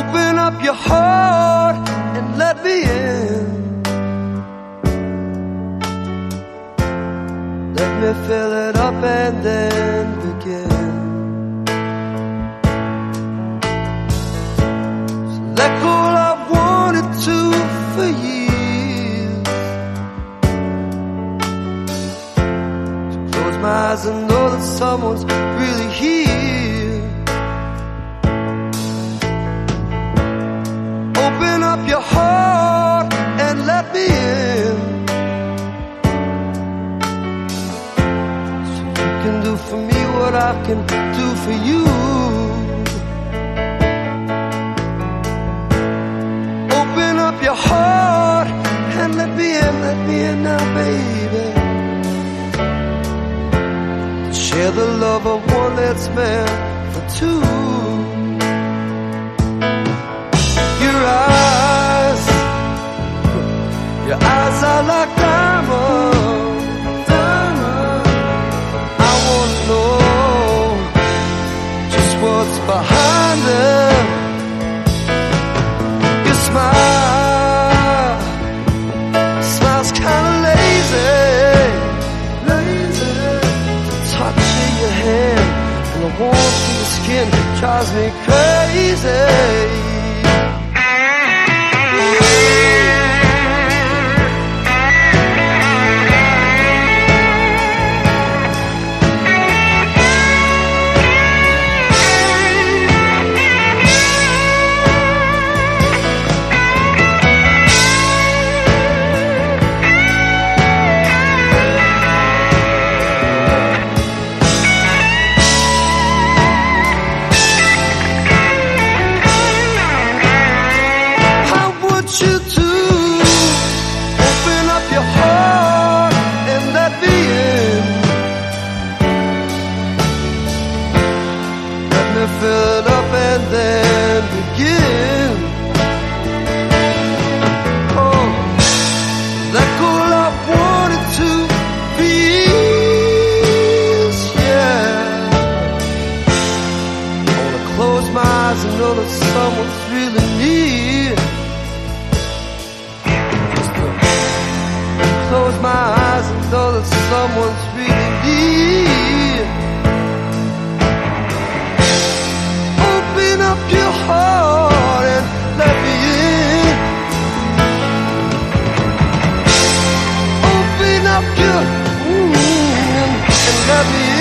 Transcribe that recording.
Open up your heart and let me in. Let me fill it up and then begin. So let go all I wanted to for years. To close my eyes and know that someone's really here. Open up your heart and let me in. Do for me what I can do for you. Open up your heart and let me in now, baby. Share the love of one that's meant for two. Your eyes are like diamonds. What's behind them? Your smile's kinda lazy. The touch of your hand and the warmth of your skin drives me crazy. Fill it up and then begin. Oh, let go all I wanted to be. Yeah, I wanna close my eyes and know that someone's really near. Just to close my eyes and know that someone's really near. Open up your heart and let me in. Open up your and let me in.